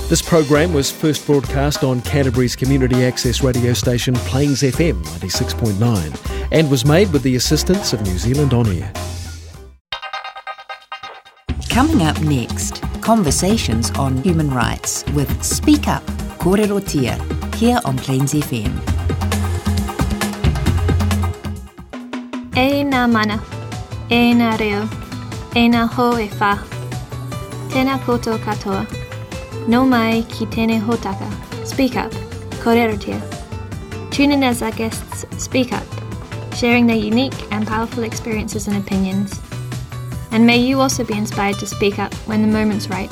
This program was first broadcast on Canterbury's community access radio station Plains FM 96.9 and was made with the assistance of New Zealand On Air. Coming up next, conversations on human rights with Speak Up, Kōrerotia, here on Plains FM. E nā mana, e nā reo, e nā ho e whā. Tēnā koutou katoa. No mai ki tēnei hōtaka. Speak Up, Kōrerotia. Tune in as our guests speak up, sharing their unique and powerful experiences and opinions. And may you also be inspired to speak up when the moment's right.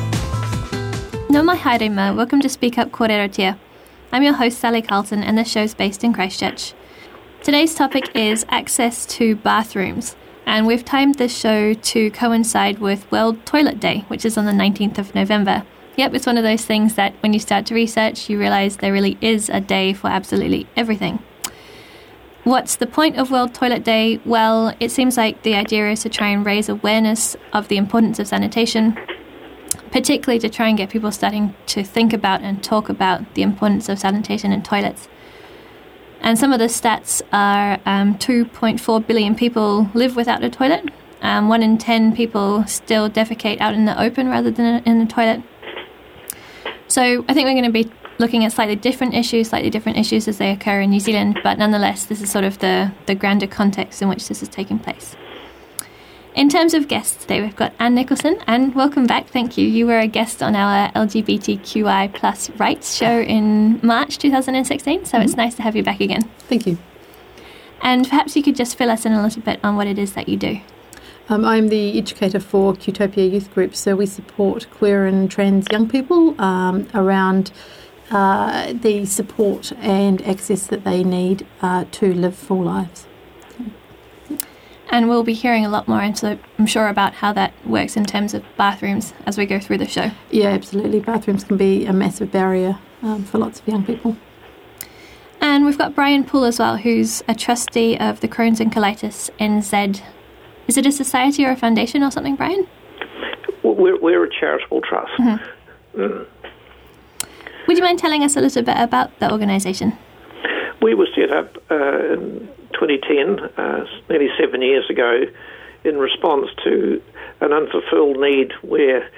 No mai haere ma, welcome to Speak Up Kōrerotia. I'm your host Sally Carlton and this show's based in Christchurch. Today's topic is access to bathrooms, and we've timed this show to coincide with World Toilet Day, which is on the 19th of November. Yep, it's one of those things that when you start to research, you realise there really is a day for absolutely everything. What's the point of World Toilet Day? Well, it seems like the idea is to try and raise awareness of the importance of sanitation, particularly to try and get people starting to think about and talk about the importance of sanitation in toilets. And some of the stats are 2.4 billion people live without a toilet. 1 in 10 people still defecate out in the open rather than in the toilet. So I think we're going to be looking at slightly different issues as they occur in New Zealand, but nonetheless, this is sort of the grander context in which this is taking place. In terms of guests today, we've got Anne Nicholson. Anne, welcome back. Thank you. You were a guest on our LGBTQI plus rights show in March 2016, so it's nice to have you back again. Thank you. And perhaps you could just fill us in a little bit on what it is that you do. I'm the educator for Qtopia Youth Group, so we support queer and trans young people around the support and access that they need to live full lives. And we'll be hearing a lot more, I'm sure, about how that works in terms of bathrooms as we go through the show. Yeah, absolutely. Bathrooms can be a massive barrier for lots of young people. And we've got Brian Poole as well, who's a trustee of the Crohn's and Colitis NZ. Is it a society or a foundation or something, Brian? We're a charitable trust. Mm-hmm. Would you mind telling us a little bit about the organisation? We were set up in 2010, nearly 7 years ago, in response to an unfulfilled need where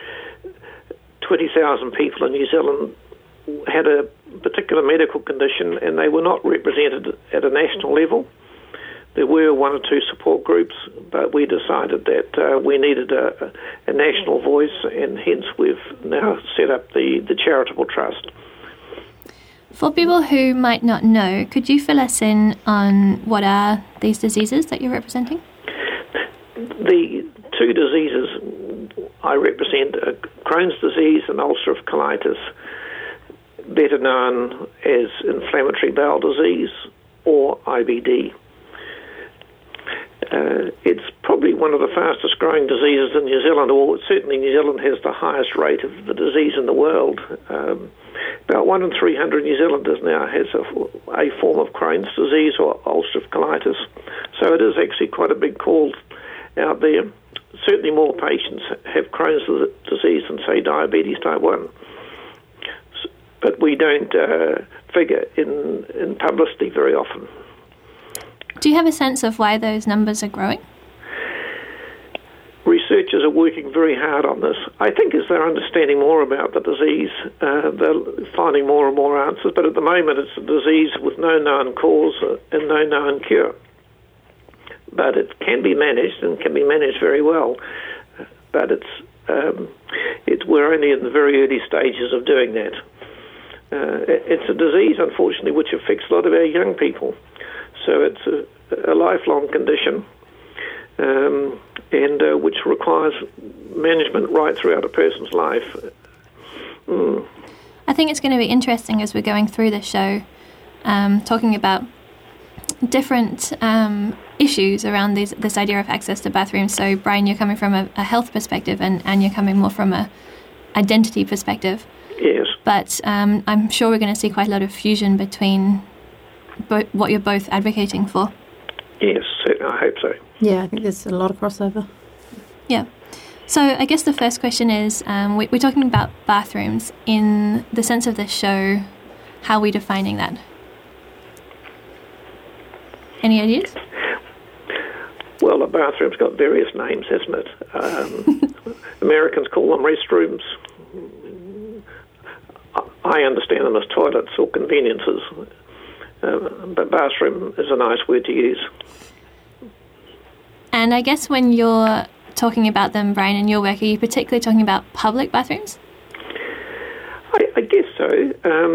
20,000 people in New Zealand had a particular medical condition and they were not represented at a national level. There were 1 or 2 support groups, but we decided that we needed a national voice, and hence we've now set up the charitable trust. For people who might not know, could you fill us in on what are these diseases that you're representing? The 2 diseases I represent are Crohn's disease and ulcerative colitis, better known as inflammatory bowel disease or IBD. It's probably one of the fastest growing diseases in New Zealand, or certainly New Zealand has the highest rate of the disease in the world. About 1 in 300 New Zealanders now has a form of Crohn's disease or ulcerative colitis. So it is actually quite a big call out there. Certainly more patients have Crohn's disease than, say, diabetes type 1. But we don't figure in publicity very often. Do you have a sense of why those numbers are growing? Researchers are working very hard on this. I think as they're understanding more about the disease, they're finding more and more answers. But at the moment, it's a disease with no known cause and no known cure. But it can be managed and can be managed very well. But we're only in the very early stages of doing that. It's a disease, unfortunately, which affects a lot of our young people. So it's a lifelong condition, and which requires management right throughout a person's life. I think it's going to be interesting as we're going through the show, talking about different issues around this idea of access to bathrooms. So, Brian, you're coming from a health perspective, and you're coming more from a identity perspective. Yes. But I'm sure we're going to see quite a lot of fusion between what you're both advocating for. Yes, I hope so. Yeah, I think there's a lot of crossover. Yeah. So I guess the first question is, we're talking about bathrooms in the sense of this show. How are we defining that? Any ideas? Well, a bathroom's got various names, hasn't it? Americans call them restrooms. I understand them as toilets or conveniences, but bathroom is a nice word to use. And I guess when you're talking about them, Brian, in your work, are you particularly talking about public bathrooms? I guess so.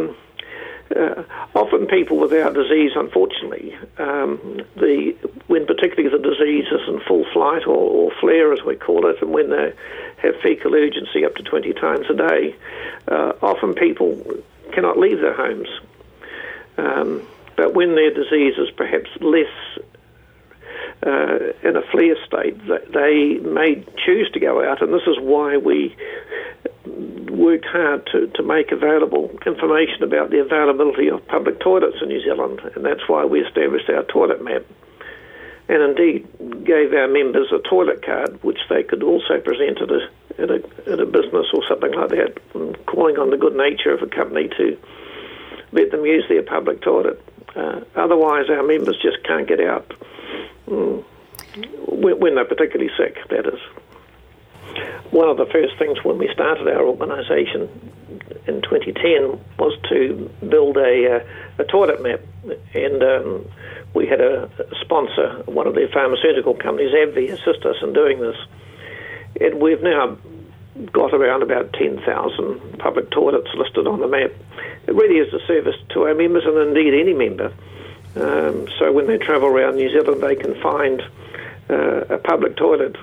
Often people without disease, unfortunately, when particularly the disease is in full flight or flare, as we call it, and when they have fecal urgency up to 20 times a day, often people cannot leave their homes. But when their disease is perhaps less in a flare state, they may choose to go out, and this is why we worked hard to make available information about the availability of public toilets in New Zealand, and that's why we established our toilet map, and indeed gave our members a toilet card which they could also present at a business or something like that, calling on the good nature of a company to let them use their public toilet. Otherwise our members just can't get out when they're particularly sick, that is. One of the first things when we started our organisation in 2010 was to build a toilet map, and we had a sponsor, one of the pharmaceutical companies, AbbVie, assist us in doing this. And we've now got around about 10,000 public toilets listed on the map. It really is a service to our members, and indeed any member. So when they travel around New Zealand, they can find a public toilet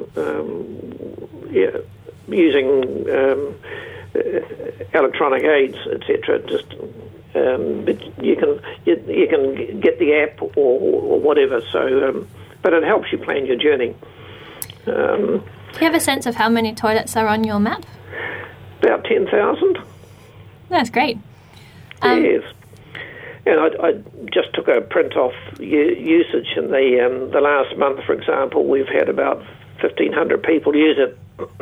using electronic aids, etc. But you can get the app or whatever. So, but it helps you plan your journey. Do you have a sense of how many toilets are on your map? About 10,000. That's great. Yes. And I just took a print off usage in the last month, for example. We've had about 1,500 people use it,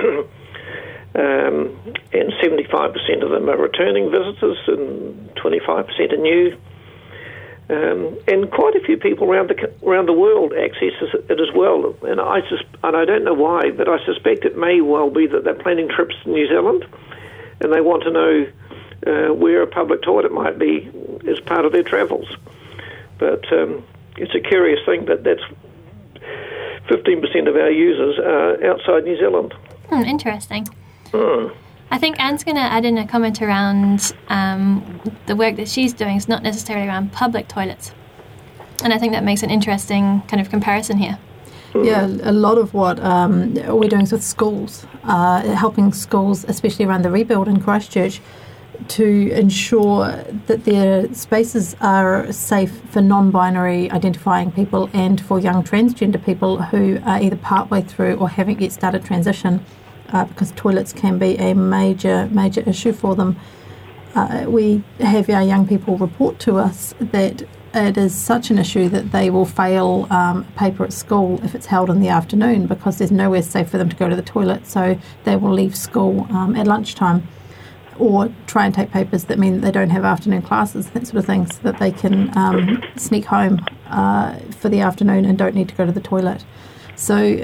and 75% of them are returning visitors and 25% are new. And quite a few people around the world access it as well. And I don't know why, but I suspect it may well be that they're planning trips to New Zealand and they want to know where a public toilet might be as part of their travels. But it's a curious thing that that's 15% of our users are outside New Zealand. Interesting. I think Anne's going to add in a comment around the work that she's doing is not necessarily around public toilets. And I think that makes an interesting kind of comparison here. Yeah, a lot of what we're doing is with schools, helping schools, especially around the rebuild in Christchurch, to ensure that their spaces are safe for non-binary identifying people and for young transgender people who are either partway through or haven't yet started transition, because toilets can be a major issue for them. We have our young people report to us that it is such an issue that they will fail a paper at school if it's held in the afternoon because there's nowhere safe for them to go to the toilet, so they will leave school at lunchtime or try and take papers that mean they don't have afternoon classes, that sort of thing, so that they can sneak home for the afternoon and don't need to go to the toilet. So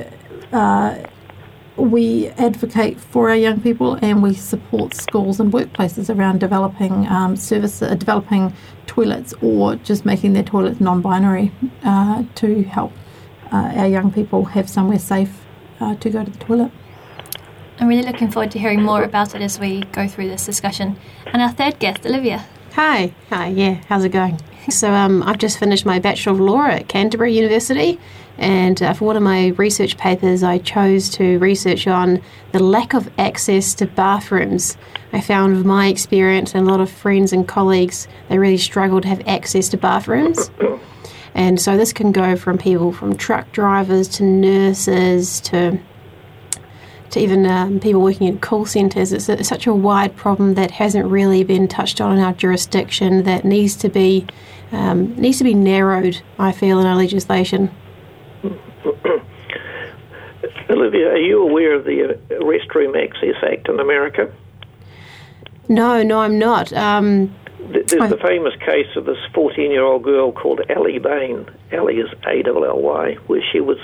we advocate for our young people and we support schools and workplaces around developing developing toilets or just making their toilets non-binary to help our young people have somewhere safe to go to the toilet. I'm really looking forward to hearing more about it as we go through this discussion. And our third guest, Olivia. Hi, yeah, how's it going? So I've just finished my Bachelor of Law at Canterbury University, and for one of my research papers I chose to research on the lack of access to bathrooms. I found with my experience and a lot of friends and colleagues, they really struggle to have access to bathrooms. And so this can go from people from truck drivers to nurses to even people working in call centres. It's such a wide problem that hasn't really been touched on in our jurisdiction that needs to be narrowed, I feel, in our legislation. Olivia, are you aware of the Restroom Access Act in America? No, I'm not. There's the famous case of this 14-year-old girl called Allie Bain. Allie is A-L-L-Y, where she was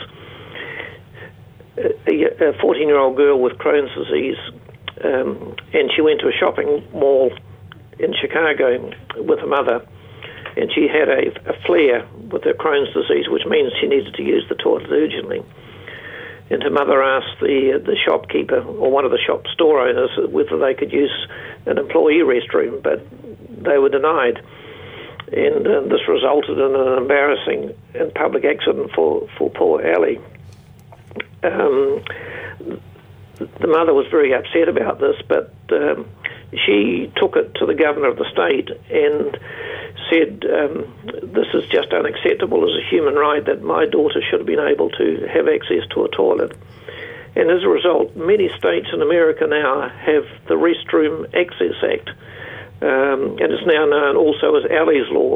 a 14-year-old girl with Crohn's disease, and she went to a shopping mall in Chicago with her mother, and she had a flare with her Crohn's disease, which means she needed to use the toilet urgently. And her mother asked the shopkeeper, or one of the shop store owners, whether they could use an employee restroom, but they were denied. And this resulted in an embarrassing and public accident for poor Allie. The mother was very upset about this, but she took it to the governor of the state and said, this is just unacceptable as a human right that my daughter should have been able to have access to a toilet. And as a result, many states in America now have the Restroom Access Act, and it's now known also as Allie's Law.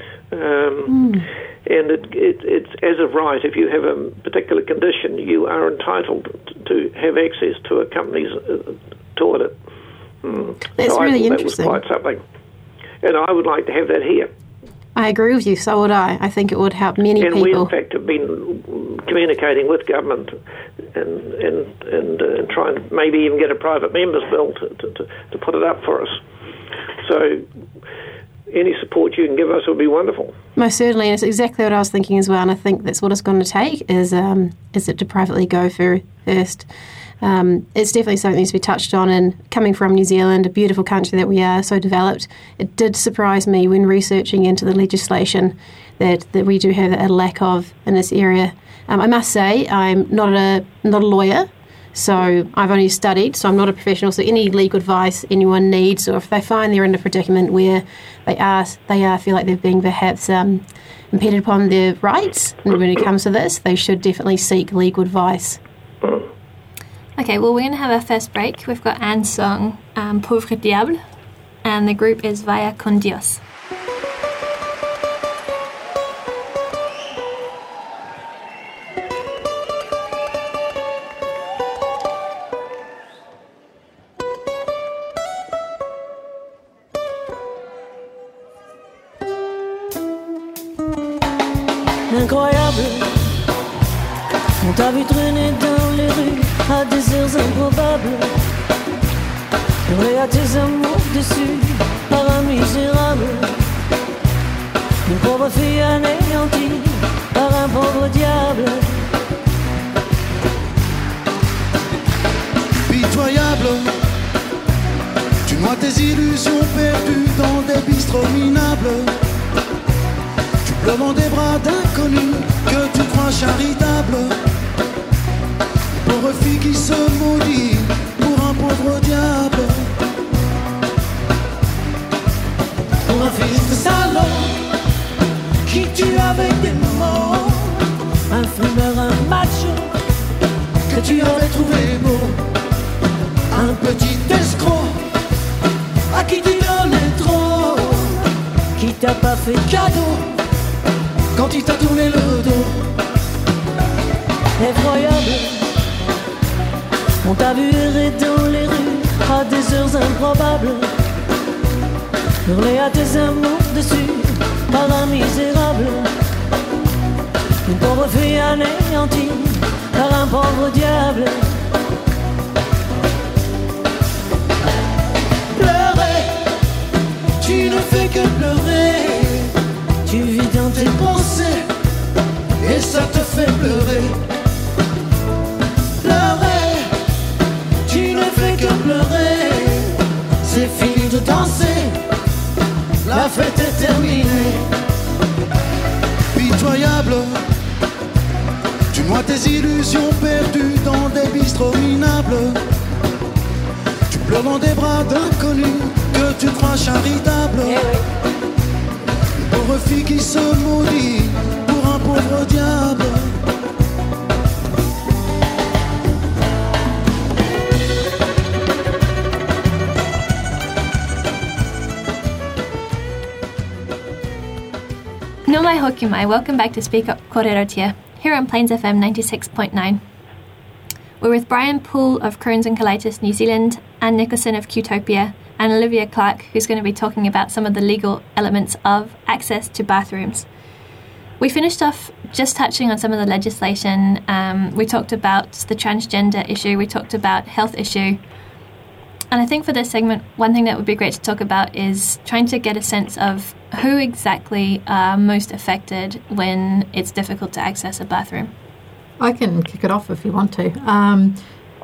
And it's as of right, if you have a particular condition, you are entitled to have access to a company's toilet. That's so really I thought interesting. That was quite something. And I would like to have that here. I agree with you, so would I. I think it would help many people. And we, in fact, have been communicating with government and trying to maybe even get a private member's bill to put it up for us. So any support you can give us would be wonderful. Most certainly, and it's exactly what I was thinking as well, and I think that's what it's going to take, is it to privately go first. It's definitely something that needs to be touched on, and coming from New Zealand, a beautiful country that we are, so developed, it did surprise me when researching into the legislation that we do have a lack of in this area. I must say, I'm not a lawyer, so I've only studied, so I'm not a professional, so any legal advice anyone needs, or if they find they're in a predicament where they feel like they're being perhaps impeded upon their rights, and when it comes to this, they should definitely seek legal advice. Okay, well, we're going to have our first break. We've got Anne's song, Pauvre Diable, and the group is Vaya con Dios. Incroyable, on t'a vu traîner dans les rues à des heures improbables, hurler à tes amours déçus par un misérable, une pauvre fille anéantie par un pauvre diable. Pitoyable, tu noies tes illusions perdues dans des bistrots minables. Tu pleures dans des bras d'inconnus que tu crois charitables. Pauvre fille qui se maudit pour un pauvre diable. Pour un fils de salaud qui tue avec des mots, un fumeur, un macho que tu aurais trouvé beau, un petit escroc à qui tu donnais trop, qui t'a pas fait cadeau quand il t'a tourné le dos. Effroyable, on t'a vu errer dans les rues à des heures improbables, hurler à tes amours dessus par un misérable, une pauvre fille anéantie par un pauvre diable. Pleurer, tu ne fais que pleurer, tu vis dans tes pensées et ça te fait pleurer. Pleurer, tu ne fais que pleurer, c'est fini de danser, la fête est terminée. Pitoyable, tu noies tes illusions perdues dans des bistrots minables. Tu pleures dans des bras d'inconnus que tu crois charitables. Une pauvre fille qui se maudit pour un pauvre diable. No mai hoki mai. Welcome back to Speak Up Kōrero Tia, here on Plains FM 96.9. We're with Brian Poole of Crohn's and Colitis New Zealand, Anne Nicholson of Qtopia, and Olivia Clark, who's going to be talking about some of the legal elements of access to bathrooms. We finished off just touching on some of the legislation. We talked about the transgender issue, we talked about health issue. And I think for this segment, one thing that would be great to talk about is trying to get a sense of who exactly are most affected when it's difficult to access a bathroom. I can kick it off if you want to.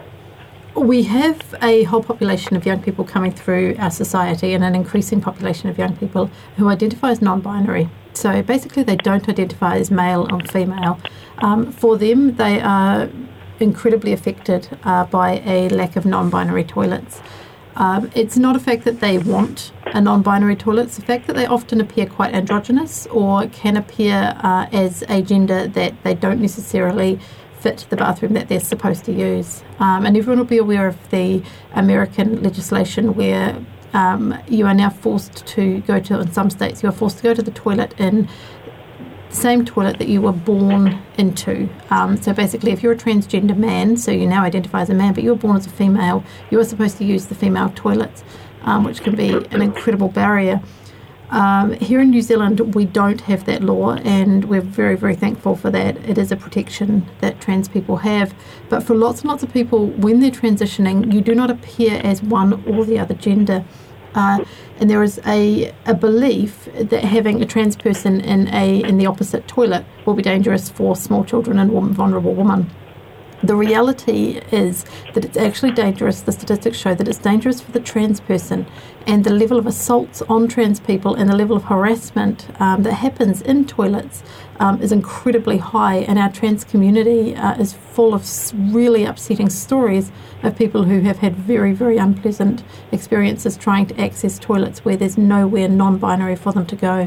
We have a whole population of young people coming through our society, and an increasing population of young people who identify as non-binary. So basically they don't identify as male or female. For them, they are incredibly affected by a lack of non-binary toilets. It's not a fact that they want a non-binary toilet, it's the fact that they often appear quite androgynous or can appear as a gender that they don't necessarily fit the bathroom that they're supposed to use. And everyone will be aware of the American legislation where you are now forced to go to, in some states, you are forced to go to the toilet in the same toilet that you were born into. So basically, if you're a transgender man, so you now identify as a man, but you were born as a female, you are supposed to use the female toilets, which can be an incredible barrier. Here in New Zealand, we don't have that law, and we're very, very thankful for that. It is a protection that trans people have. But for lots and lots of people, when they're transitioning, you do not appear as one or the other gender. And there is a belief that having a trans person in the opposite toilet will be dangerous for small children and vulnerable women. The reality is that it's actually dangerous. The statistics show that it's dangerous for the trans person, and the level of assaults on trans people and the level of harassment that happens in toilets is incredibly high, and our trans community is full of really upsetting stories of people who have had very, very unpleasant experiences trying to access toilets where there's nowhere non-binary for them to go.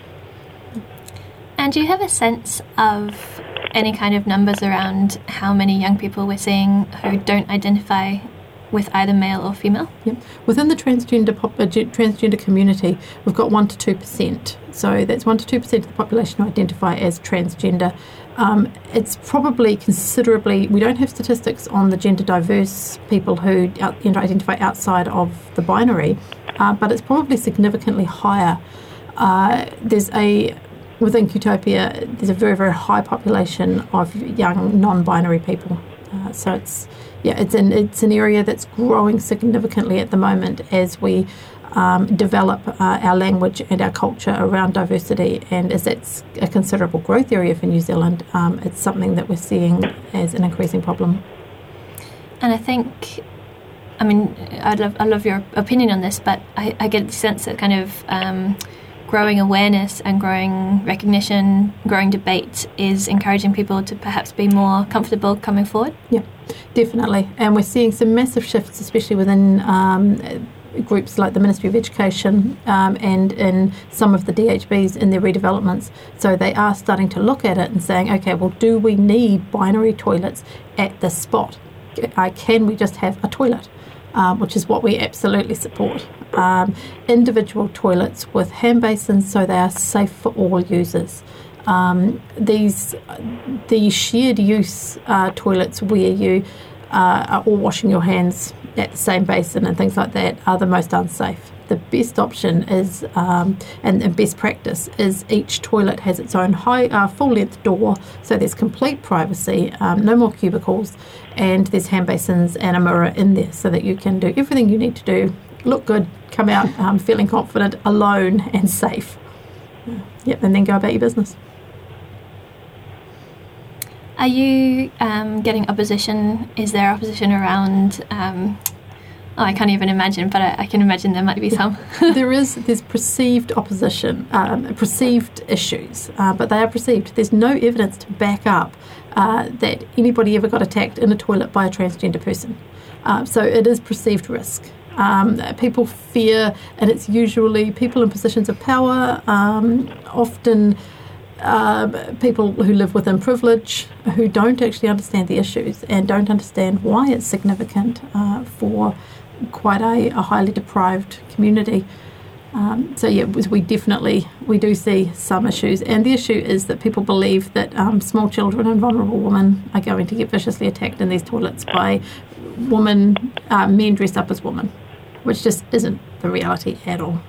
And do you have a sense of any kind of numbers around how many young people we're seeing who don't identify with either male or female? Yep. Within the transgender community, we've got 1 to 2%. So that's 1 to 2% of the population who identify as transgender. It's probably considerably, we don't have statistics on the gender diverse people who identify outside of the binary, but it's probably significantly higher. Within Qtopia, there's a very, very high population of young non-binary people. So it's an area that's growing significantly at the moment as we develop our language and our culture around diversity. And as that's a considerable growth area for New Zealand, it's something that we're seeing as an increasing problem. And I think, I love your opinion on this, but I get the sense that kind of growing awareness and growing recognition, growing debate is encouraging people to perhaps be more comfortable coming forward? Yeah, definitely. And we're seeing some massive shifts, especially within groups like the Ministry of Education and in some of the DHBs in their redevelopments. So they are starting to look at it and saying, okay, well, do we need binary toilets at this spot? Can we just have a toilet? Which is what we absolutely support. Individual toilets with hand basins so they are safe for all users. The shared use toilets where you are all washing your hands at the same basin and things like that are the most unsafe. The best option is, and best practice is, each toilet has its own full-length door, so there's complete privacy, no more cubicles, and there's hand basins and a mirror in there so that you can do everything you need to do, look good, come out feeling confident, alone and safe. And then go about your business. Are you getting opposition? Is there opposition around... I can't even imagine, but I can imagine there might be some. There's perceived opposition, perceived issues, but they are perceived. There's no evidence to back up that anybody ever got attacked in a toilet by a transgender person. So it is perceived risk. People fear, and it's usually people in positions of power, often people who live within privilege, who don't actually understand the issues and don't understand why it's significant for quite a highly deprived community. We do see some issues, and the issue is that people believe that small children and vulnerable women are going to get viciously attacked in these toilets by men dressed up as women, which just isn't the reality at all.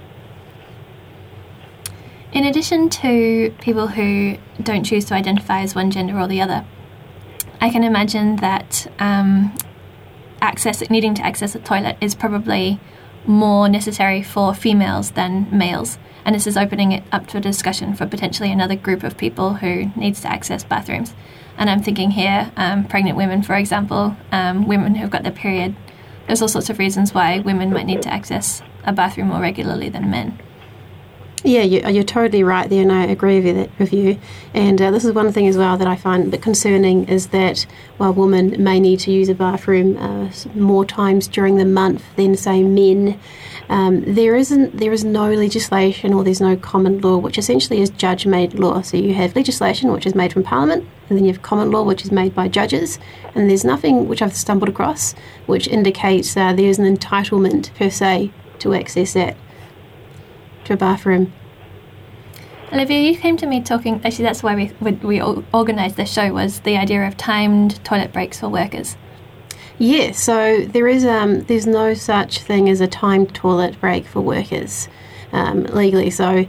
In addition to people who don't choose to identify as one gender or the other, I can imagine that needing to access a toilet is probably more necessary for females than males, and this is opening it up to a discussion for potentially another group of people who needs to access bathrooms. And I'm thinking here, pregnant women, for example, women who've got their period. There's all sorts of reasons why women might need to access a bathroom more regularly than men. Yeah, you're totally right there, and I agree with you. And this is one thing as well that I find a bit concerning, is that while women may need to use a bathroom more times during the month than, say, men, there is no legislation, or there's no common law, which essentially is judge-made law. So you have legislation, which is made from Parliament, and then you have common law, which is made by judges, and there's nothing which I've stumbled across which indicates there's an entitlement per se to access that, to a bathroom. Olivia, you came to me talking, actually that's why we organised this show, was the idea of timed toilet breaks for workers. Yeah, so there's no such thing as a timed toilet break for workers legally. So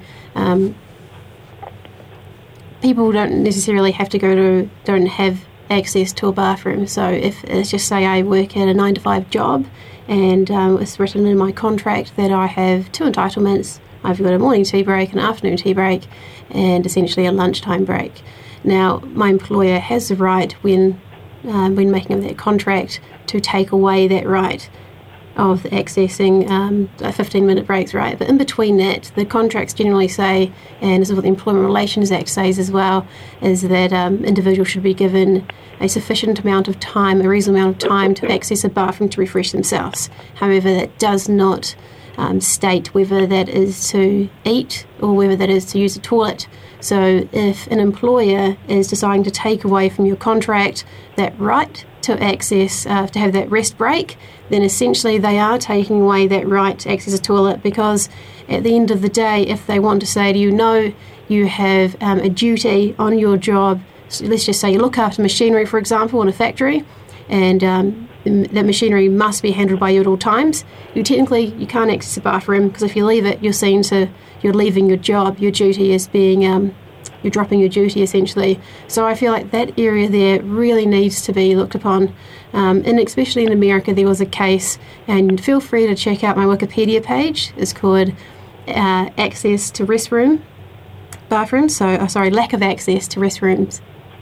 people don't necessarily have to don't have access to a bathroom. So if, let's just say I work at a 9-to-5 job, and it's written in my contract that I have 2 entitlements. I've got a morning tea break, an afternoon tea break, and essentially a lunchtime break. Now, my employer has the right, when making that contract, to take away that right of accessing a 15-minute breaks, right? But in between that, the contracts generally say, and this is what the Employment Relations Act says as well, is that individuals should be given a sufficient amount of time, a reasonable amount of time to access a bathroom to refresh themselves. However, that does not state whether that is to eat or whether that is to use a toilet. So if an employer is deciding to take away from your contract that right to access, to have that rest break, then essentially they are taking away that right to access a toilet, because at the end of the day, if they want to say to you, no, you have a duty on your job, so let's just say you look after machinery, for example, in a factory, and that machinery must be handled by you at all times. You can't access a bathroom, because if you leave it, you're leaving your job. Your duty is being, you're dropping your duty essentially. So I feel like that area there really needs to be looked upon. And especially in America, there was a case, and feel free to check out my Wikipedia page. It's called access to restroom bathrooms. Lack of access to restrooms.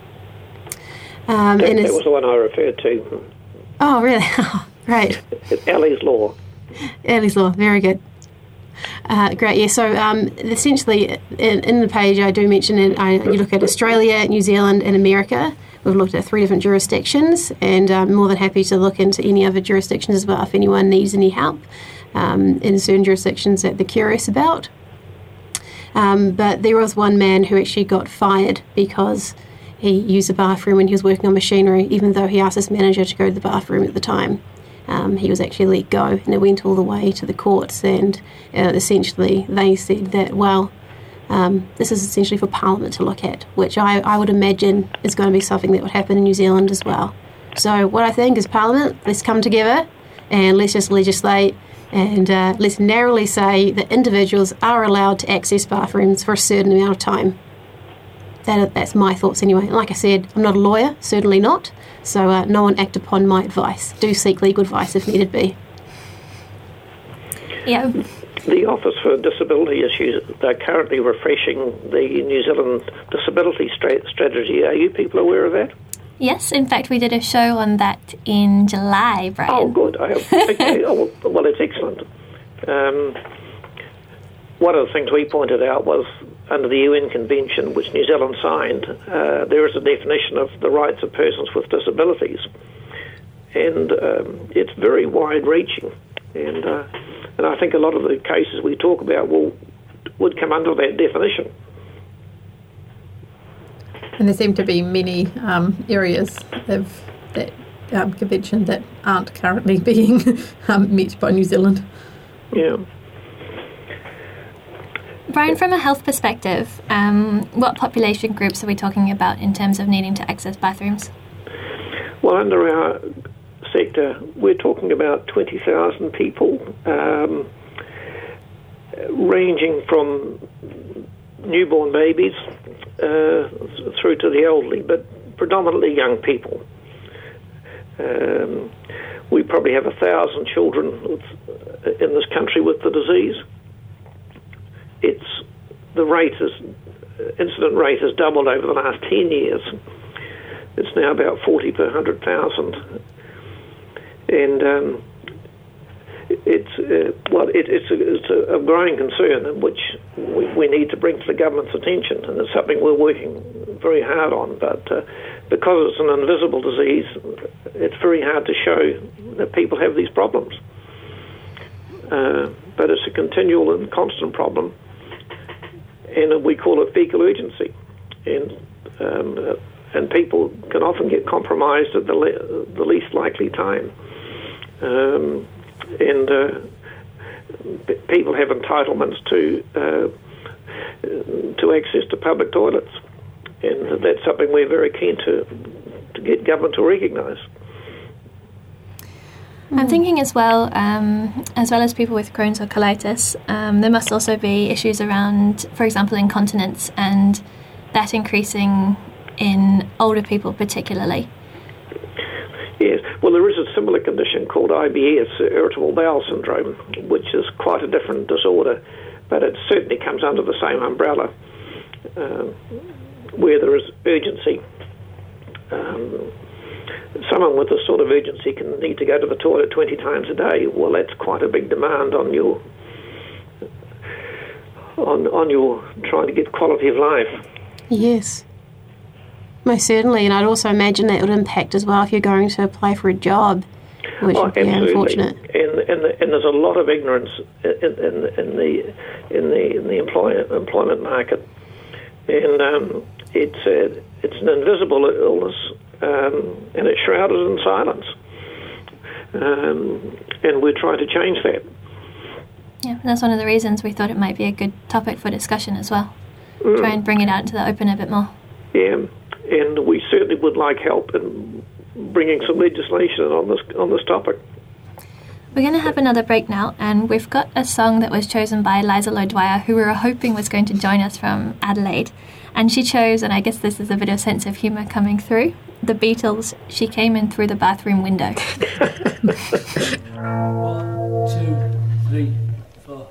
That was the one I referred to. Oh, really? Great. Ellie's Law. Ellie's Law, very good. Great, yeah. So essentially, in the page I do mention it. You look at Australia, New Zealand, and America. We've looked at 3 different jurisdictions, and I'm more than happy to look into any other jurisdictions as well if anyone needs any help in certain jurisdictions that they're curious about. But there was one man who actually got fired because he used the bathroom when he was working on machinery, even though he asked his manager to go to the bathroom at the time. He was actually let go, and it went all the way to the courts, and essentially they said that, this is essentially for Parliament to look at, which I would imagine is going to be something that would happen in New Zealand as well. So what I think is, Parliament, let's come together and let's just legislate, and let's narrowly say that individuals are allowed to access bathrooms for a certain amount of time. That's my thoughts anyway. Like I said, I'm not a lawyer, certainly not, so no one act upon my advice. Do seek legal advice if needed be. Yeah. The Office for Disability Issues, they're currently refreshing the New Zealand Disability Strategy. Are you people aware of that? Yes, in fact, we did a show on that in July, Brian. Oh, good. Okay. Well, it's excellent. One of the things we pointed out was, under the UN Convention, which New Zealand signed, there is a definition of the rights of persons with disabilities, and it's very wide-reaching. And I think a lot of the cases we talk about would come under that definition. And there seem to be many areas of that convention that aren't currently being met by New Zealand. Yeah. Brian, from a health perspective, what population groups are we talking about in terms of needing to access bathrooms? Well, under our sector, we're talking about 20,000 people, ranging from newborn babies through to the elderly, but predominantly young people. We probably have 1,000 children in this country with the disease. Incident rate has doubled over the last 10 years. It's now about 40 per 100,000. And it's a growing concern which we need to bring to the government's attention, and it's something we're working very hard on. But because it's an invisible disease, it's very hard to show that people have these problems. But it's a continual and constant problem, and we call it fecal urgency. And people can often get compromised at the least likely time. People have entitlements to access to public toilets, and that's something we're very keen to get government to recognise. I'm thinking as well as people with Crohn's or colitis, there must also be issues around, for example, incontinence, and that increasing in older people particularly. Yes, well, there is a similar condition called IBS, irritable bowel syndrome, which is quite a different disorder, but it certainly comes under the same umbrella, where there is urgency. Someone with this sort of urgency can need to go to the toilet 20 times a day. Well, that's quite a big demand on your trying to get quality of life. Yes. Most certainly, and I'd also imagine that would impact as well if you're going to apply for a job, which would be unfortunate. And there's a lot of ignorance in the employment market, and it's an invisible illness, and it's shrouded in silence, and we're trying to change that. Yeah, that's one of the reasons we thought it might be a good topic for discussion as well. Try and bring it out into the open a bit more. Yeah. And we certainly would like help in bringing some legislation on this topic. We're going to have another break now, and we've got a song that was chosen by Liza Low-Dwyer, who we were hoping was going to join us from Adelaide. And she chose, and I guess this is a bit of sense of humour coming through, the Beatles, She Came In Through the Bathroom Window. 1, 2, 3, 4.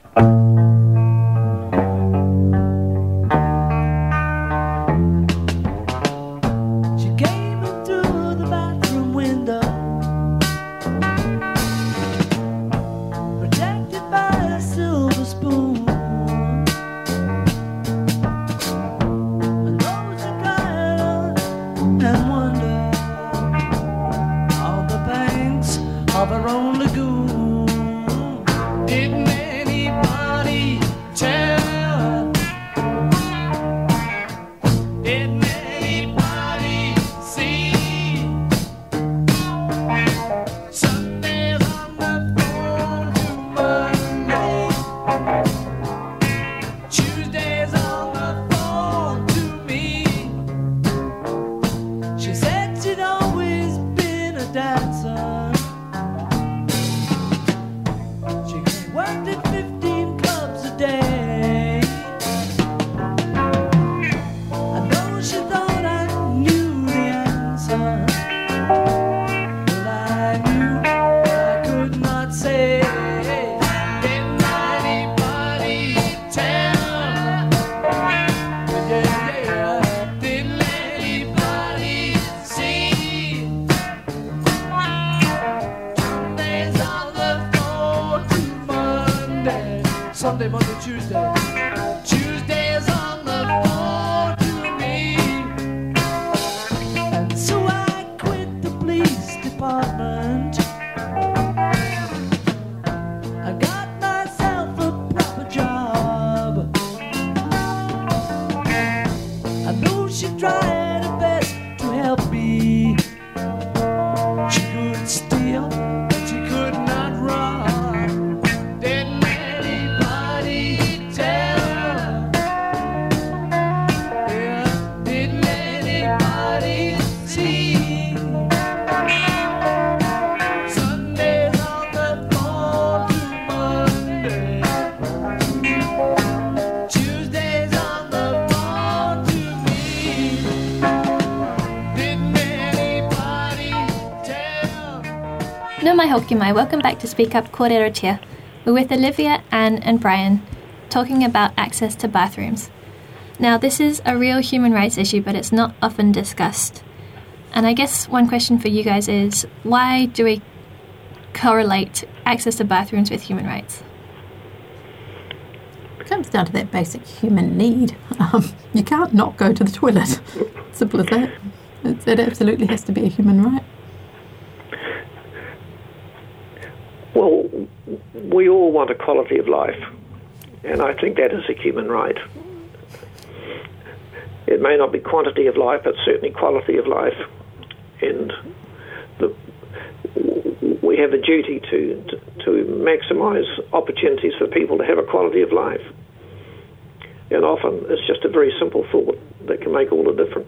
Of her own lagoon. Didn't anybody tell her? Didn't anybody see? Sundays on the phone to Monday, Tuesdays on the phone to me. She said she'd always been a dancer. Worked at 15 clubs a day. I know she thought I knew the answer, but I knew I could not say. Didn't anybody tell her? Yeah. Didn't anybody see? Sundays on the phone to Monday, Sunday, Monday, Tuesday. Tuesdays on the phone to me. And so I quit the police department. I got myself a proper job. I know she tried her best to help me. She could steal, but she could not rob. Didn't anybody tell Tēnā mai hoki mai, welcome back to Speak Up Kōrero. We're with Olivia, Anne and Brian talking about access to bathrooms. Now this is a real human rights issue, but it's not often discussed. And I guess one question for you guys is, why do we correlate access to bathrooms with human rights? It comes down to that basic human need. You can't not go to the toilet. Simple as that. It absolutely has to be a human right. Well, we all want a quality of life, and I think that is a human right. It may not be quantity of life, but certainly quality of life. And we have a duty to maximise opportunities for people to have a quality of life. And often it's just a very simple thought that can make all the difference.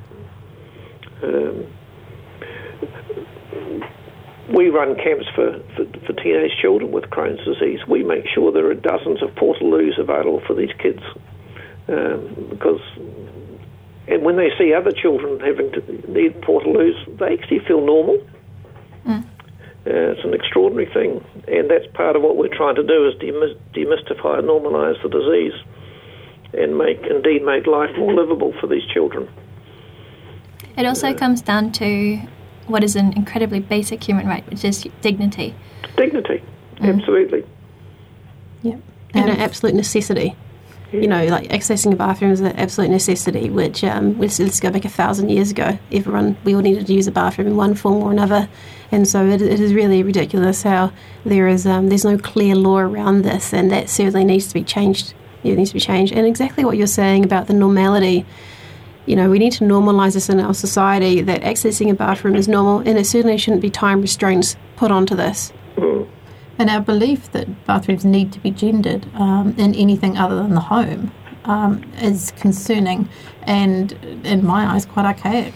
We run camps for teenage children with Crohn's disease. We make sure there are dozens of portaloos available for these kids, because, and when they see other children having to need portaloos, they actually feel normal. It's an extraordinary thing, and that's part of what we're trying to do, is demystify and normalise the disease, and make life more livable for these children. It also comes down to what is an incredibly basic human right, which is dignity. Dignity, absolutely. Yeah, and an absolute necessity. Yeah. You know, like accessing a bathroom is an absolute necessity, which, let's go back 1,000 years ago. We all needed to use a bathroom in one form or another. And so it is really ridiculous how there's no clear law around this, and that certainly needs to be changed. It needs to be changed. And exactly what you're saying about the normality, you know, we need to normalise this in our society, that accessing a bathroom is normal, and it certainly shouldn't be time restraints put onto this. And our belief that bathrooms need to be gendered in anything other than the home is concerning, and, in my eyes, quite archaic.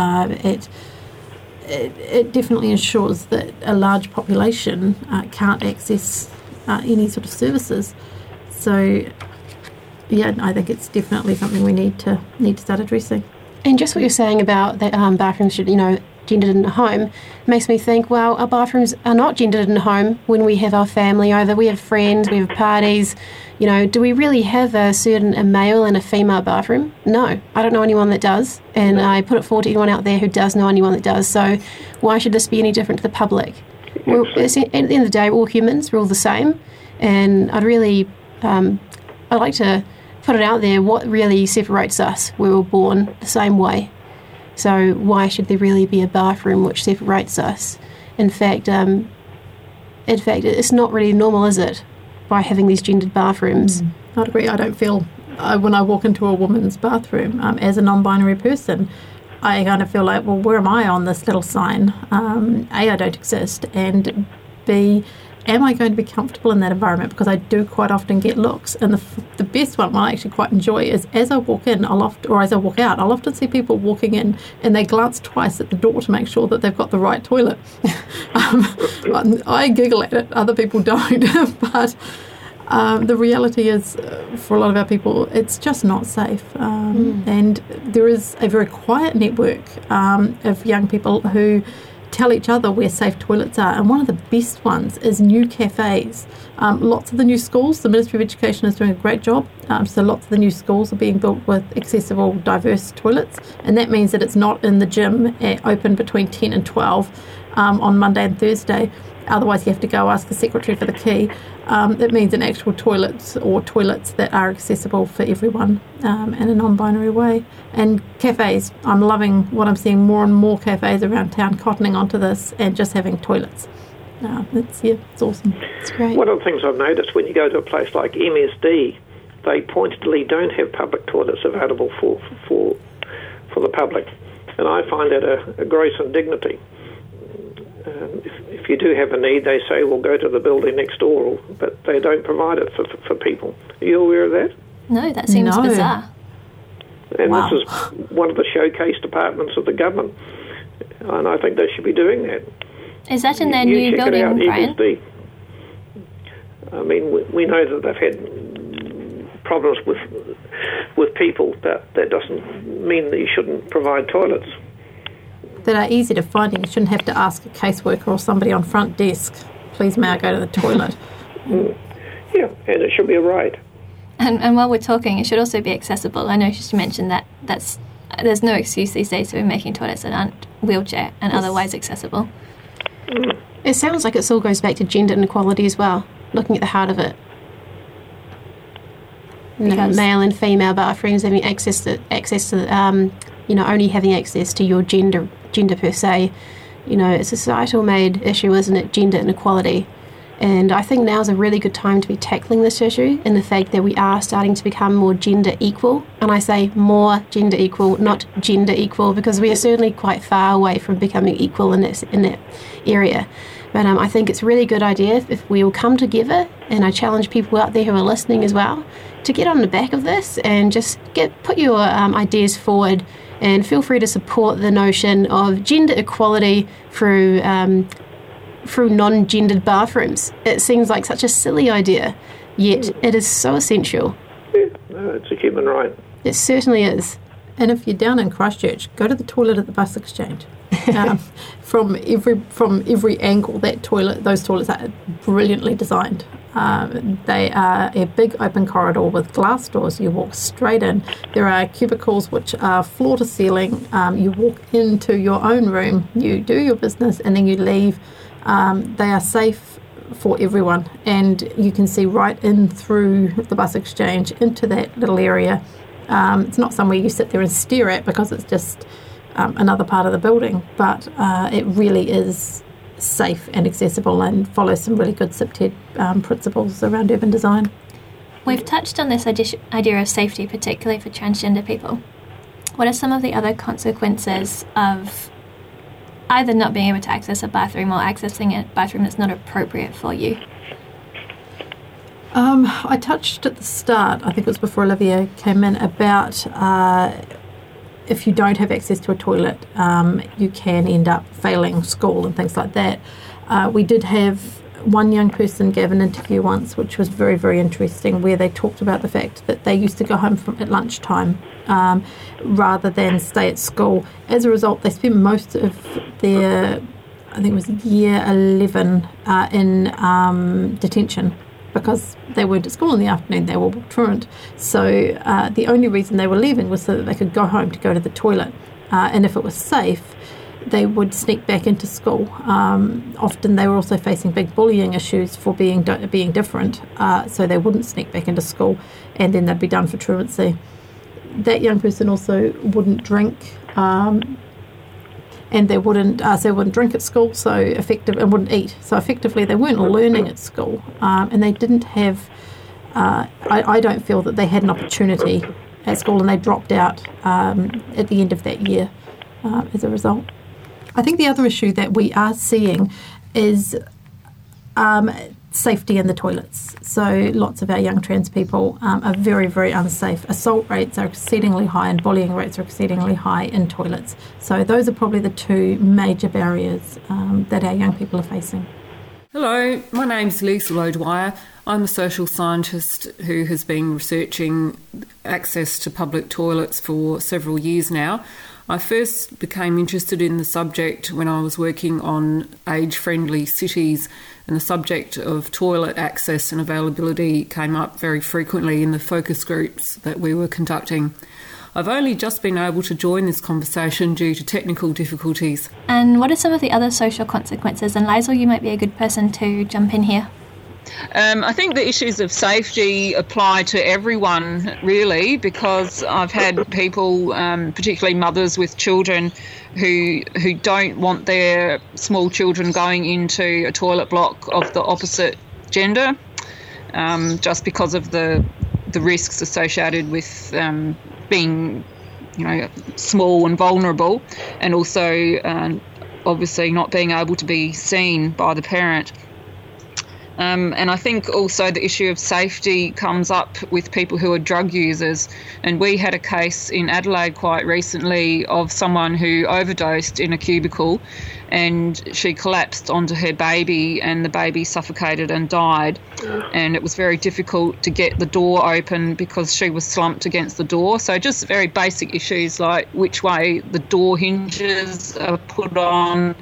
It definitely ensures that a large population can't access any sort of services. So, yeah, I think it's definitely something we need to start addressing. And just what you're saying about that bathrooms should, gendered in the home, makes me think, well, our bathrooms are not gendered in the home when we have our family over, we have friends, we have parties. Do we really have a male and a female bathroom? No, I don't know anyone that does, and I put it forward to anyone out there who does know anyone that does. So why should this be any different to the public? Well, at the end of the day, we're all humans, we're all the same, and I'd like to put it out there, what really separates us? We were born the same way. So why should there really be a bathroom which separates us? In fact, it's not really normal, is it, by having these gendered bathrooms? I'd agree. I don't feel, when I walk into a woman's bathroom, as a non-binary person, I kind of feel like, well, where am I on this little sign? A, I don't exist, and B, am I going to be comfortable in that environment? Because I do quite often get looks, and the best one I actually quite enjoy is as I walk in, as I walk out, I'll often see people walking in and they glance twice at the door to make sure that they've got the right toilet. I giggle at it, other people don't, but the reality is, for a lot of our people, it's just not safe. And there is a very quiet network of young people who tell each other where safe toilets are, and one of the best ones is new cafes. Lots of the new schools, the Ministry of Education is doing a great job, so lots of the new schools are being built with accessible, diverse toilets, and that means that it's not in the gym, open between 10 and 12 on Monday and Thursday. Otherwise you have to go ask the secretary for the key. It means an actual toilets, or toilets that are accessible for everyone in a non-binary way. And cafes, I'm loving what I'm seeing, more and more cafes around town cottoning onto this and just having toilets. It's awesome. It's great. One of the things I've noticed when you go to a place like MSD, they pointedly don't have public toilets available for the public, and I find that a gross indignity. If you do have a need, they say, well, go to the building next door, but they don't provide it for people. Are you aware of that? No, that seems bizarre. And This is one of the showcase departments of the government, and I think they should be doing that. Is that in their new building, Brian? ESD. I mean, we know that they've had problems with people, but that doesn't mean that you shouldn't provide toilets. that are easy to find, and you shouldn't have to ask a caseworker or somebody on front desk, please may I go to the toilet. Yeah, and it should be a right. And while we're talking, it should also be accessible. I know you mentioned that there's no excuse these days to be making toilets that aren't wheelchair and otherwise accessible. It sounds like it all goes back to gender inequality as well, looking at the heart of it. Male and female bathrooms having access to only having access to your gender per se. It's a societal made issue, isn't it? Gender inequality. And I think now is a really good time to be tackling this issue, and the fact that we are starting to become more gender equal. And I say more gender equal, not gender equal, because we are certainly quite far away from becoming equal in that area. But I think it's a really good idea if we all come together, and I challenge people out there who are listening as well, to get on the back of this and just put your ideas forward, and feel free to support the notion of gender equality through non-gendered bathrooms. It seems like such a silly idea, yet it is so essential. Yeah, no, it's a human right. It certainly is. And if you're down in Christchurch, go to the toilet at the bus exchange. From every angle, those toilets are brilliantly designed. They are a big open corridor with glass doors. You walk straight in. There are cubicles which are floor to ceiling. You walk into your own room, you do your business, and then you leave. They are safe for everyone, and you can see right in through the bus exchange into that little area. It's not somewhere you sit there and stare at because it's just another part of the building, but it really is safe and accessible and follows some really good CPTED principles around urban design. We've touched on this idea of safety, particularly for transgender people. What are some of the other consequences of either not being able to access a bathroom or accessing a bathroom that's not appropriate for you? I touched at the start, I think it was before Olivia came in, about if you don't have access to a toilet, you can end up failing school and things like that. We did have one young person gave an interview once, which was very, very interesting, where they talked about the fact that they used to go home at lunchtime rather than stay at school. As a result, they spent most of their, I think it was year 11, in detention, because they weren't at school in the afternoon, they were truant. So the only reason they were leaving was so that they could go home to go to the toilet. And if it was safe, they would sneak back into school. Often they were also facing big bullying issues for being different, so they wouldn't sneak back into school, and then they'd be done for truancy. That young person also wouldn't drink, and they wouldn't drink at school, and wouldn't eat. So effectively, they weren't learning at school, and they didn't have. I don't feel that they had an opportunity at school, and they dropped out at the end of that year as a result. I think the other issue that we are seeing is safety in the toilets. So lots of our young trans people are very, very unsafe. Assault rates are exceedingly high and bullying rates are exceedingly high in toilets. So those are probably the two major barriers that our young people are facing. Hello, my name's Lisa O'Dwyer. I'm a social scientist who has been researching access to public toilets for several years now. I first became interested in the subject when I was working on age-friendly cities, and the subject of toilet access and availability came up very frequently in the focus groups that we were conducting. I've only just been able to join this conversation due to technical difficulties. And what are some of the other social consequences? And Liesl, you might be a good person to jump in here. I think the issues of safety apply to everyone, really, because I've had people, particularly mothers with children, who don't want their small children going into a toilet block of the opposite gender, just because of the risks associated with being, small and vulnerable, and also obviously not being able to be seen by the parent. And I think also the issue of safety comes up with people who are drug users. And we had a case in Adelaide quite recently of someone who overdosed in a cubicle, and she collapsed onto her baby and the baby suffocated and died. And it was very difficult to get the door open because she was slumped against the door. So just very basic issues like which way the door hinges are put on,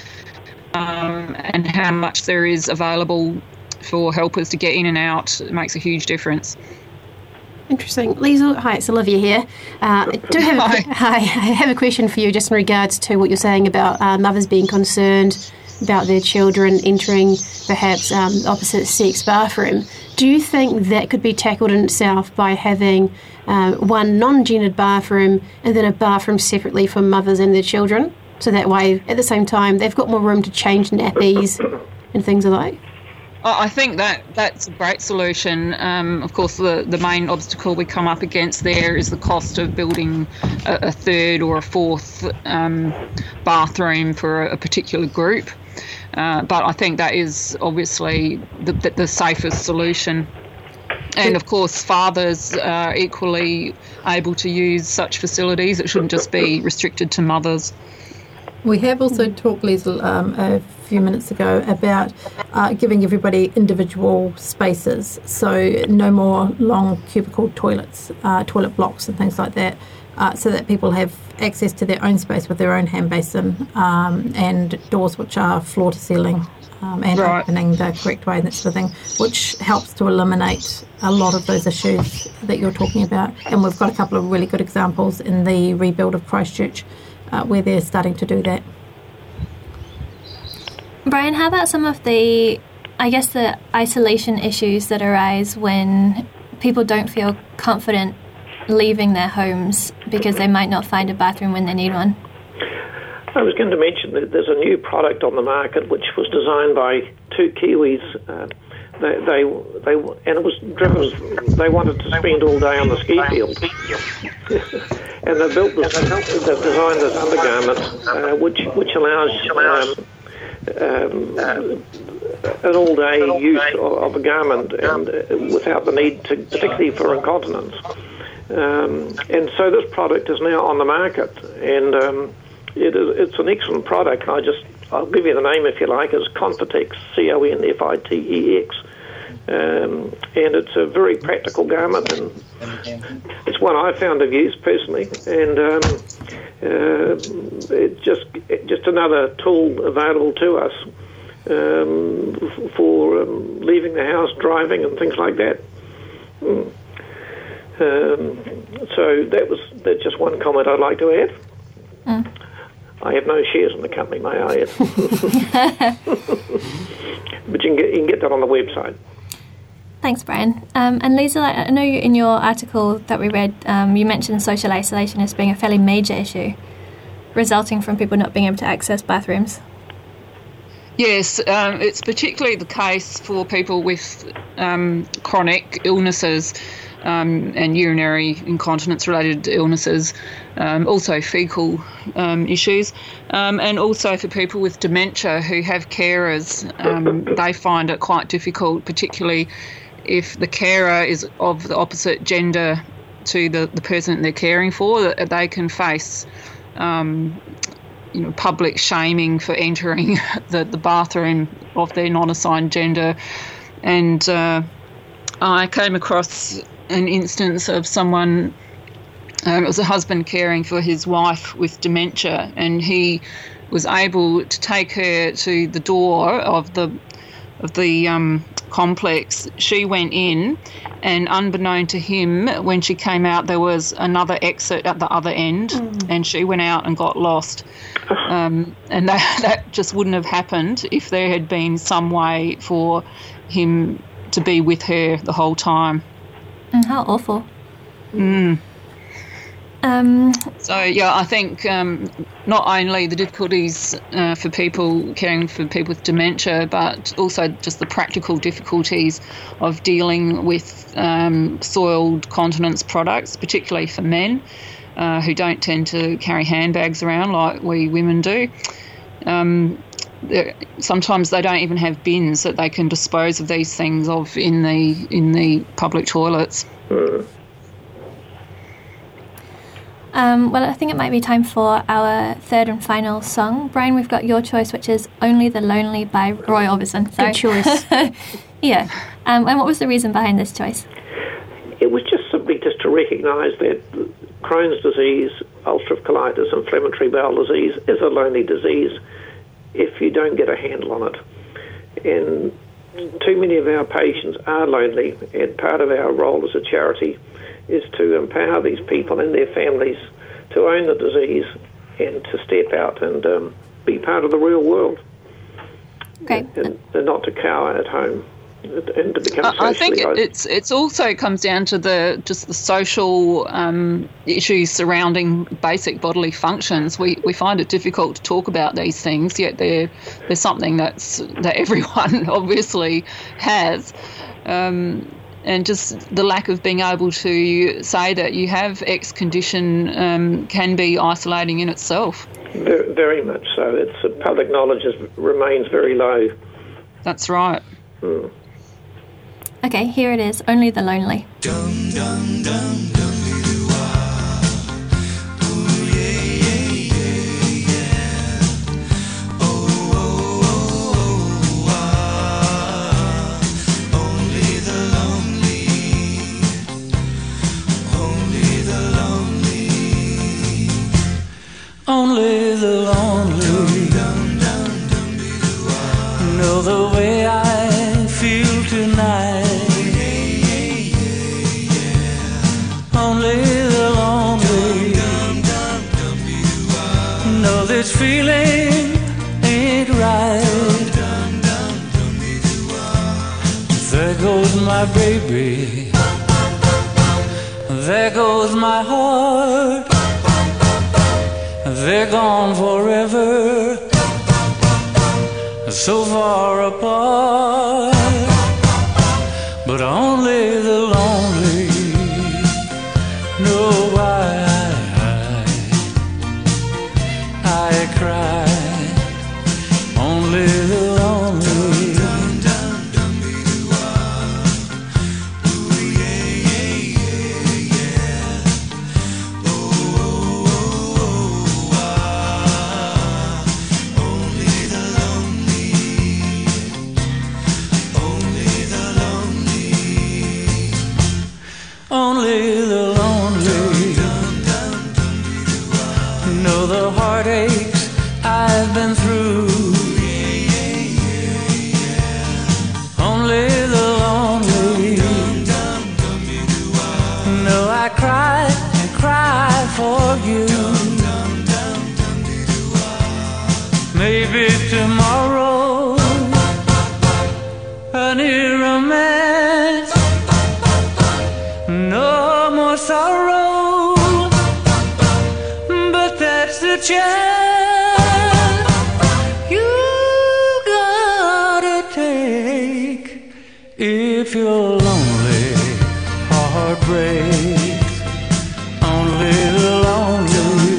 and how much there is available for helpers to get in and out. It makes a huge difference. Interesting. Liesl, hi, it's Olivia here. I have a question for you just in regards to what you're saying about mothers being concerned about their children entering perhaps opposite sex bathroom. Do you think that could be tackled in itself by having one non-gendered bathroom and then a bathroom separately for mothers and their children? So that way, at the same time, they've got more room to change nappies and things like that? I think that's a great solution. Of course, the main obstacle we come up against there is the cost of building a third or a fourth bathroom for a particular group. But I think that is obviously the safest solution. And, of course, fathers are equally able to use such facilities. It shouldn't just be restricted to mothers. We have also talked, Liesl, a few minutes ago about giving everybody individual spaces, so no more long cubicle toilets, toilet blocks and things like that, so that people have access to their own space with their own hand basin and doors which are floor to ceiling and opening the correct way and that sort of thing, which helps to eliminate a lot of those issues that you're talking about. And we've got a couple of really good examples in the rebuild of Christchurch where they're starting to do that. Brian, how about some of the isolation issues that arise when people don't feel confident leaving their homes because they might not find a bathroom when they need one? I was going to mention that there's a new product on the market which was designed by two Kiwis. And it was driven. They wanted to spend all day on the ski field, and they built this. They've designed this undergarment, which allows an all-day use of a garment, and without the need to, particularly for incontinence. And so this product is now on the market, and it's an excellent product. I'll give you the name if you like. It's Confitex, Confitex, and it's a very practical garment, and it's one I found of use personally. And it's just another tool available to us for leaving the house, driving, and things like that. So that's just one comment I'd like to add. I have no shares in the company, may I add? But you can get that on the website. Thanks, Brian. And Liesl, I know in your article that we read, you mentioned social isolation as being a fairly major issue, resulting from people not being able to access bathrooms. Yes, it's particularly the case for people with chronic illnesses and urinary incontinence-related illnesses, also fecal issues, and also for people with dementia who have carers. They find it quite difficult, particularly if the carer is of the opposite gender to the person they're caring for, that they can face public shaming for entering the bathroom of their non-assigned gender. And I came across an instance of someone, it was a husband caring for his wife with dementia, and he was able to take her to the door of the complex. She went in, and unbeknown to him, when she came out, there was another exit at the other end, and she went out and got lost. And that just wouldn't have happened if there had been some way for him to be with her the whole time. How awful. So, yeah, I think not only the difficulties for people caring for people with dementia, but also just the practical difficulties of dealing with soiled continence products, particularly for men who don't tend to carry handbags around like we women do. sometimes they don't even have bins that they can dispose of these things of in the public toilets. Well, I think it might be time for our third and final song. Brian, we've got your choice, which is Only the Lonely by Roy Orbison. Good choice. Yeah. And what was the reason behind this choice? It was just simply just to recognise that Crohn's disease, ulcerative colitis, inflammatory bowel disease is a lonely disease if you don't get a handle on it. And too many of our patients are lonely, and part of our role as a charity is to empower these people and their families to own the disease and to step out and be part of the real world. Okay. And not to cower at home and to become socially I think isolated. it's also comes down to the social issues surrounding basic bodily functions. We find it difficult to talk about these things, yet there's something that everyone obviously has. And just the lack of being able to say that you have X condition can be isolating in itself. Very much so. It's public knowledge remains very low. That's right. Okay, here it is, Only the Lonely. Dum dum dum dum. Only the lonely know the way I feel tonight. Only the lonely know this feeling ain't right. There goes my baby, there goes my heart. They're gone forever, so far apart. But only the lonely know why I cry. Only the lonely. Only the lonely know the heartaches I've been through. Only the lonely know I cry and cry for you. Maybe tomorrow a new romance. No more sorrow, but that's the chance you gotta take if your lonely heart breaks. Only the lonely.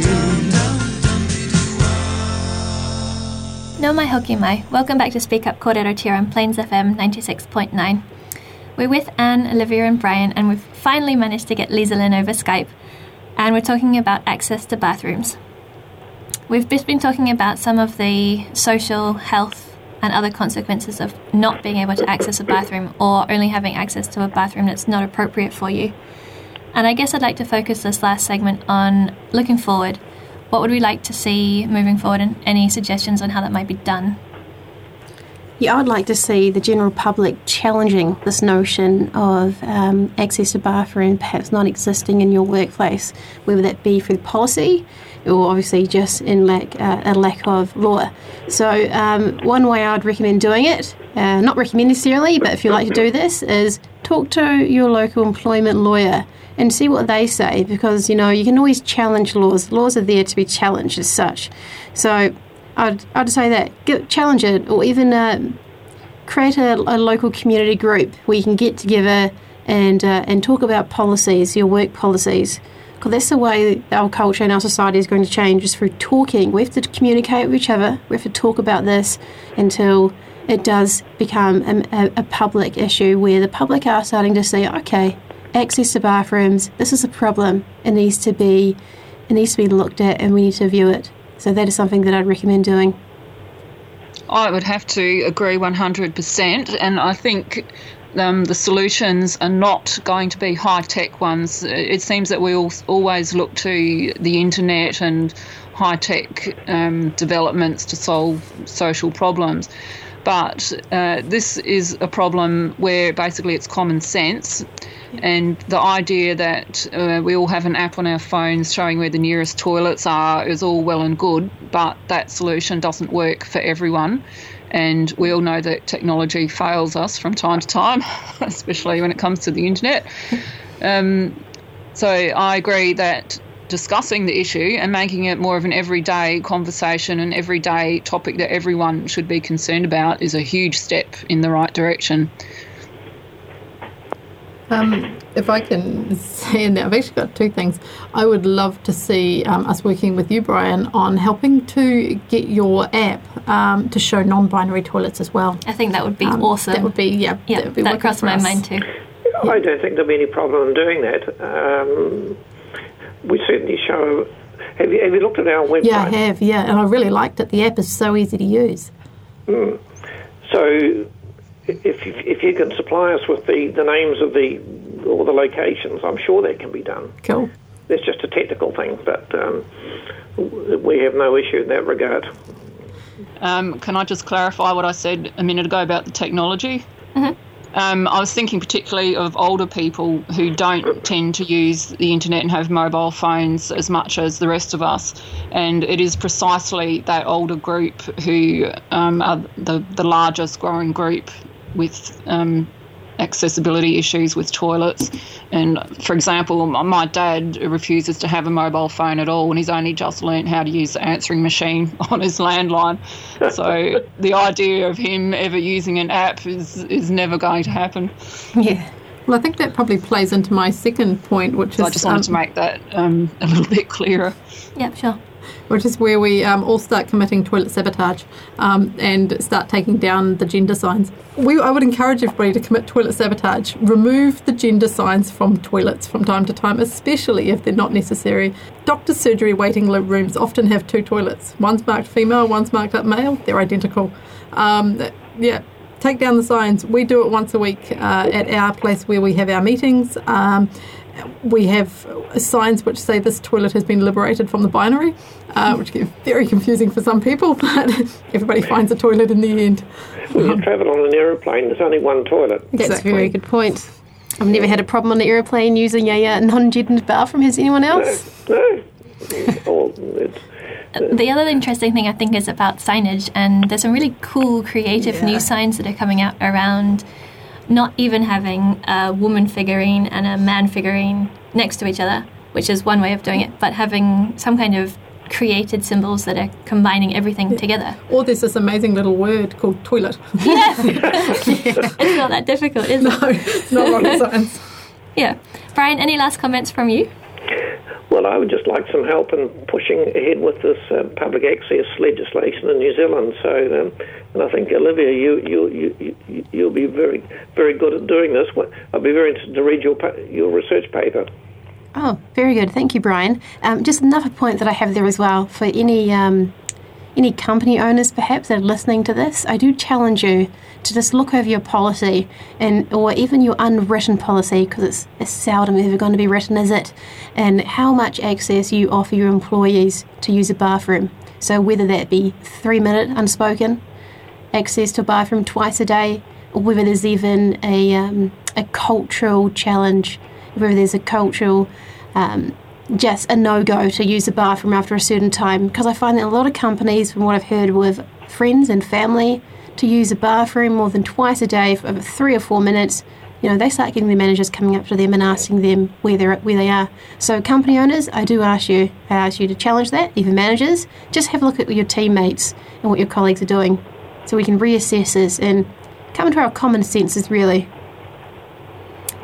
No mai hoki mai. Welcome back to Speak Up Kōrero Tia on Plains FM 96.9. We're with Anne, Olivia and Brian, and we've finally managed to get Lisa Lynn over Skype, and we're talking about access to bathrooms. We've just been talking about some of the social, health and other consequences of not being able to access a bathroom or only having access to a bathroom that's not appropriate for you. And I guess I'd like to focus this last segment on looking forward. What would we like to see moving forward, and any suggestions on how that might be done? Yeah, I'd like to see the general public challenging this notion of access to bathroom perhaps not existing in your workplace, whether that be through policy or obviously just in a lack of law. So one way I'd recommend doing it, not recommend necessarily, but if you like to do this, is talk to your local employment lawyer and see what they say, because, you know, you can always challenge laws. Laws are there to be challenged as such. So I'd say that, challenge it, or even create a local community group where you can get together and talk about policies, your work policies. Because that's the way our culture and our society is going to change, is through talking. We have to communicate with each other. We have to talk about this until it does become a public issue where the public are starting to say, okay, access to bathrooms, this is a problem. It needs to be looked at, and we need to view it. So that is something that I'd recommend doing. I would have to agree 100%, and I think the solutions are not going to be high-tech ones. It seems that we always look to the internet and high-tech developments to solve social problems. But this is a problem where basically it's common sense, and the idea that we all have an app on our phones showing where the nearest toilets are is all well and good, but that solution doesn't work for everyone. And we all know that technology fails us from time to time, especially when it comes to the internet. So I agree that discussing the issue and making it more of an everyday conversation, an everyday topic that everyone should be concerned about, is a huge step in the right direction. If I can say in there, I've actually got two things. I would love to see us working with you, Brian, on helping to get your app to show non-binary toilets as well. I think that would be awesome. That would be, that crossed my mind too. I don't think there'll be any problem in doing that. We certainly show. Have you looked at our website? Yeah, I have. Yeah, and I really liked it. The app is so easy to use. So, if you can supply us with the names of all the locations, I'm sure that can be done. Cool. It's just a technical thing, but we have no issue in that regard. Can I just clarify what I said a minute ago about the technology? Mm-hmm. I was thinking particularly of older people who don't tend to use the internet and have mobile phones as much as the rest of us. And it is precisely that older group who are the largest growing group with accessibility issues with toilets. And, for example, my dad refuses to have a mobile phone at all, and he's only just learnt how to use the answering machine on his landline. So the idea of him ever using an app is never going to happen. Yeah. Well, I think that probably plays into my second point, which is... I just wanted to make that a little bit clearer. Yep, sure. Which is where we all start committing toilet sabotage and start taking down the gender signs. I would encourage everybody to commit toilet sabotage. Remove the gender signs from toilets from time to time, especially if they're not necessary. Doctor's surgery waiting rooms often have two toilets. One's marked female, one's marked up male. They're identical. Take down the signs. We do it once a week at our place where we have our meetings. We have signs which say this toilet has been liberated from the binary, which get very confusing for some people, but everybody finds a toilet in the end. When you travel on an aeroplane, there's only one toilet. That's a very good point. I've never had a problem on the aeroplane using a non-gendered bathroom. Has anyone else? No. The other interesting thing I think is about signage, and there's some really cool, creative new signs that are coming out around not even having a woman figurine and a man figurine next to each other, which is one way of doing it, but having some kind of created symbols that are combining everything together. Or there's this amazing little word called toilet. Yeah. It's not that difficult, is it? No, it's not rocket science. Yeah. Brian, any last comments from you? Well, I would just like some help in pushing ahead with this public access legislation in New Zealand. So, and I think Olivia, you'll be very, very good at doing this. I'd be very interested to read your research paper. Oh, very good. Thank you, Brian. Just another point that I have there as well for any company owners perhaps that are listening to this. I do challenge you to just look over your policy or even your unwritten policy, because it's seldom ever going to be written, is it? And how much access you offer your employees to use a bathroom. So whether that be 3-minute unspoken access to a bathroom twice a day, or whether there's even a cultural challenge, whether there's a cultural just a no-go to use the bathroom after a certain time. Because I find that a lot of companies, from what I've heard with friends and family, to use a bathroom more than twice a day for 3 or 4 minutes, they start getting the managers coming up to them and asking them where they are. So company owners, I ask you to challenge that, even managers. Just have a look at your teammates and what your colleagues are doing, so we can reassess this and come to our common senses, really.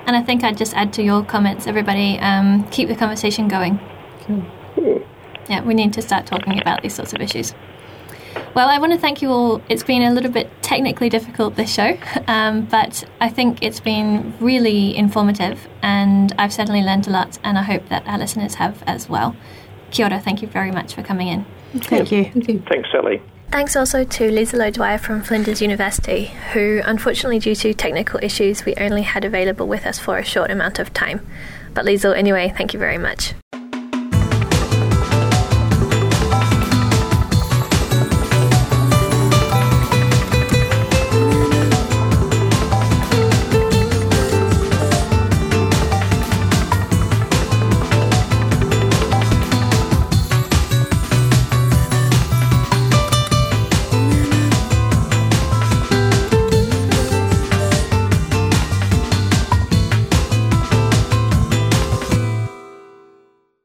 And I think I'd just add to your comments, everybody, keep the conversation going. Yeah, we need to start talking about these sorts of issues. Well, I want to thank you all. It's been a little bit technically difficult, this show, but I think it's been really informative, and I've certainly learned a lot, and I hope that our listeners have as well. Kia ora, thank you very much for coming in. Thank you. Thanks, Sally. Thanks also to Lisa Low-Dwyer from Flinders University, who, unfortunately due to technical issues, we only had available with us for a short amount of time. But Liesl, anyway, thank you very much.